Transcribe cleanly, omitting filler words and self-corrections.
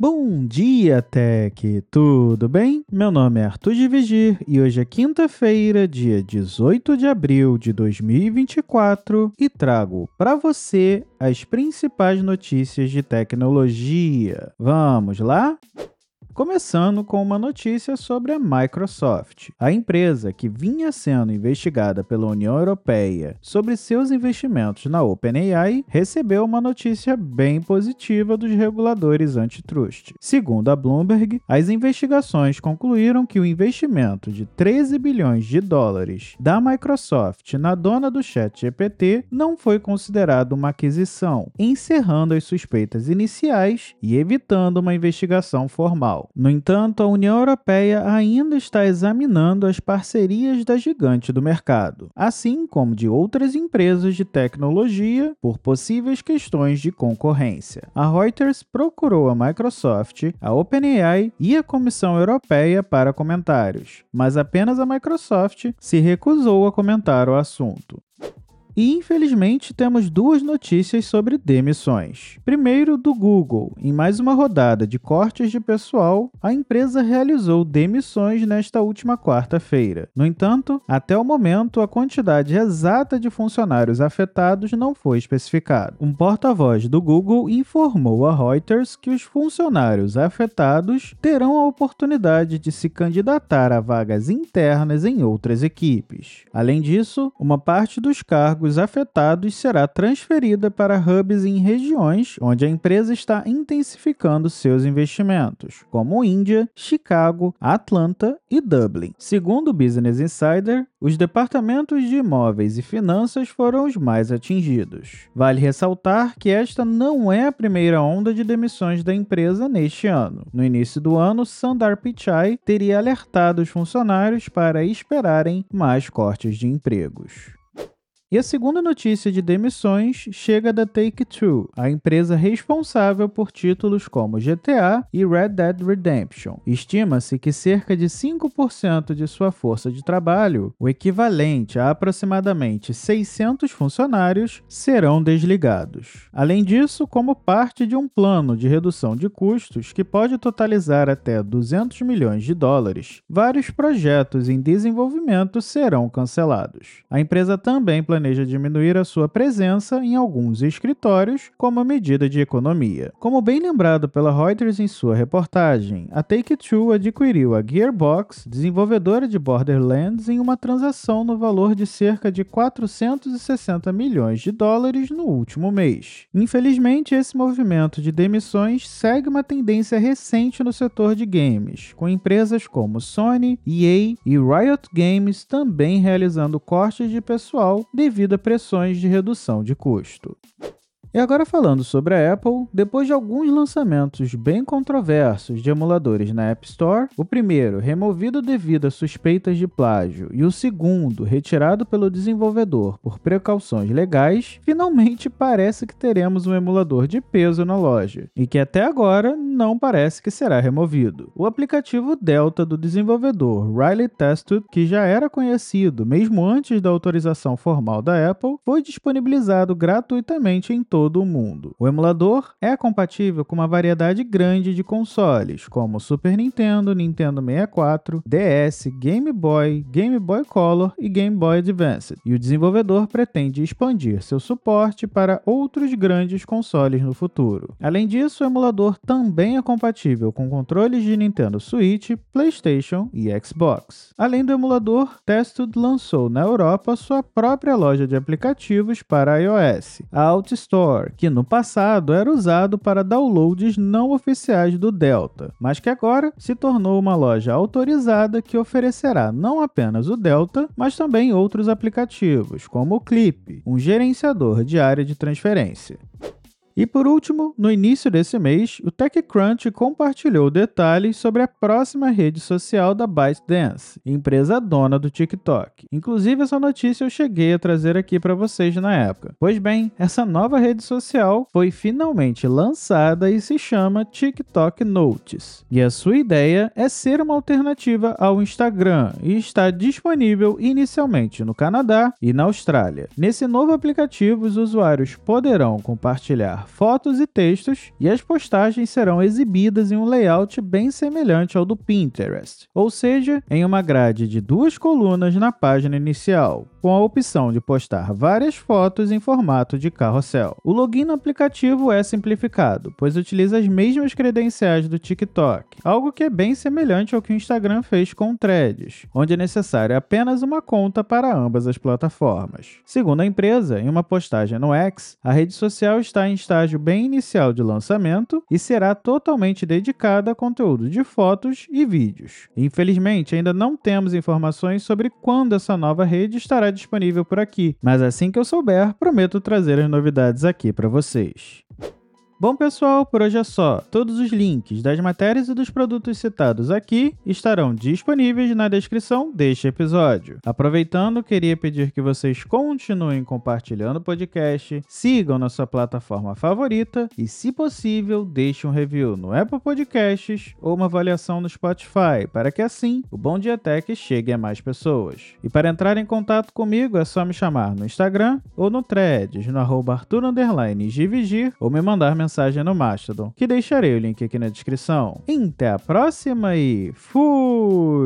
Bom dia, Tech! Tudo bem? Meu nome é Arthur de Vigir e hoje é quinta-feira, dia 18 de abril de 2024 e trago para você as principais notícias de tecnologia. Vamos lá? Começando com uma notícia sobre a Microsoft. A empresa, que vinha sendo investigada pela União Europeia sobre seus investimentos na OpenAI, recebeu uma notícia bem positiva dos reguladores antitrust. Segundo a Bloomberg, as investigações concluíram que o investimento de 13 bilhões de dólares da Microsoft na dona do ChatGPT não foi considerado uma aquisição, encerrando as suspeitas iniciais e evitando uma investigação formal. No entanto, a União Europeia ainda está examinando as parcerias da gigante do mercado, assim como de outras empresas de tecnologia, por possíveis questões de concorrência. A Reuters procurou a Microsoft, a OpenAI e a Comissão Europeia para comentários, mas apenas a Microsoft se recusou a comentar o assunto. E infelizmente temos duas notícias sobre demissões. Primeiro, do Google. Em mais uma rodada de cortes de pessoal, a empresa realizou demissões nesta última quarta-feira. No entanto, até o momento, a quantidade exata de funcionários afetados não foi especificada. Um porta-voz do Google informou a Reuters que os funcionários afetados terão a oportunidade de se candidatar a vagas internas em outras equipes. Além disso, uma parte dos cargos afetados será transferida para hubs em regiões onde a empresa está intensificando seus investimentos, como Índia, Chicago, Atlanta e Dublin. Segundo o Business Insider, os departamentos de imóveis e finanças foram os mais atingidos. Vale ressaltar que esta não é a primeira onda de demissões da empresa neste ano. No início do ano, Sundar Pichai teria alertado os funcionários para esperarem mais cortes de empregos. E a segunda notícia de demissões chega da Take-Two, a empresa responsável por títulos como GTA e Red Dead Redemption. Estima-se que cerca de 5% de sua força de trabalho, o equivalente a aproximadamente 600 funcionários, serão desligados. Além disso, como parte de um plano de redução de custos que pode totalizar até 200 milhões de dólares, vários projetos em desenvolvimento serão cancelados. A empresa também planeja diminuir a sua presença em alguns escritórios como medida de economia. Como bem lembrado pela Reuters em sua reportagem, a Take-Two adquiriu a Gearbox, desenvolvedora de Borderlands, em uma transação no valor de cerca de 460 milhões de dólares no último mês. Infelizmente, esse movimento de demissões segue uma tendência recente no setor de games, com empresas como Sony, EA e Riot Games também realizando cortes de pessoal devido a pressões de redução de custo. E agora falando sobre a Apple, depois de alguns lançamentos bem controversos de emuladores na App Store, o primeiro removido devido a suspeitas de plágio e o segundo retirado pelo desenvolvedor por precauções legais, finalmente parece que teremos um emulador de peso na loja, e que até agora não parece que será removido. O aplicativo Delta do desenvolvedor Riley Testwood, que já era conhecido mesmo antes da autorização formal da Apple, foi disponibilizado gratuitamente em todo o mundo. O emulador é compatível com uma variedade grande de consoles, como Super Nintendo, Nintendo 64, DS, Game Boy, Game Boy Color e Game Boy Advance, e o desenvolvedor pretende expandir seu suporte para outros grandes consoles no futuro. Além disso, o emulador também é compatível com controles de Nintendo Switch, PlayStation e Xbox. Além do emulador, Testwood lançou na Europa sua própria loja de aplicativos para iOS, a AutoStore, que no passado era usado para downloads não oficiais do Delta, mas que agora se tornou uma loja autorizada que oferecerá não apenas o Delta, mas também outros aplicativos, como o Clip, um gerenciador de área de transferência. E por último, no início desse mês, o TechCrunch compartilhou detalhes sobre a próxima rede social da ByteDance, empresa dona do TikTok. Inclusive, essa notícia eu cheguei a trazer aqui para vocês na época. Pois bem, essa nova rede social foi finalmente lançada e se chama TikTok Notes. E a sua ideia é ser uma alternativa ao Instagram e está disponível inicialmente no Canadá e na Austrália. Nesse novo aplicativo, os usuários poderão compartilhar postar fotos e textos, e as postagens serão exibidas em um layout bem semelhante ao do Pinterest, ou seja, em uma grade de 2 colunas na página inicial, com a opção de postar várias fotos em formato de carrossel. O login no aplicativo é simplificado, pois utiliza as mesmas credenciais do TikTok, algo que é bem semelhante ao que o Instagram fez com o Threads, onde é necessário apenas uma conta para ambas as plataformas. Segundo a empresa, em uma postagem no X, a rede social está em estágio bem inicial de lançamento e será totalmente dedicada a conteúdo de fotos e vídeos. Infelizmente, ainda não temos informações sobre quando essa nova rede estará disponível por aqui, mas assim que eu souber, prometo trazer as novidades aqui para vocês. Bom, pessoal, por hoje é só. Todos os links das matérias e dos produtos citados aqui estarão disponíveis na descrição deste episódio. Aproveitando, queria pedir que vocês continuem compartilhando o podcast, sigam na sua plataforma favorita e, se possível, deixem um review no Apple Podcasts ou uma avaliação no Spotify, para que assim o Bom Dia Tech chegue a mais pessoas. E para entrar em contato comigo é só me chamar no Instagram ou no Threads, no @Arthur_Gvigir, ou me mandar mensagem no Mastodon, que deixarei o link aqui na descrição. Até a próxima e fui!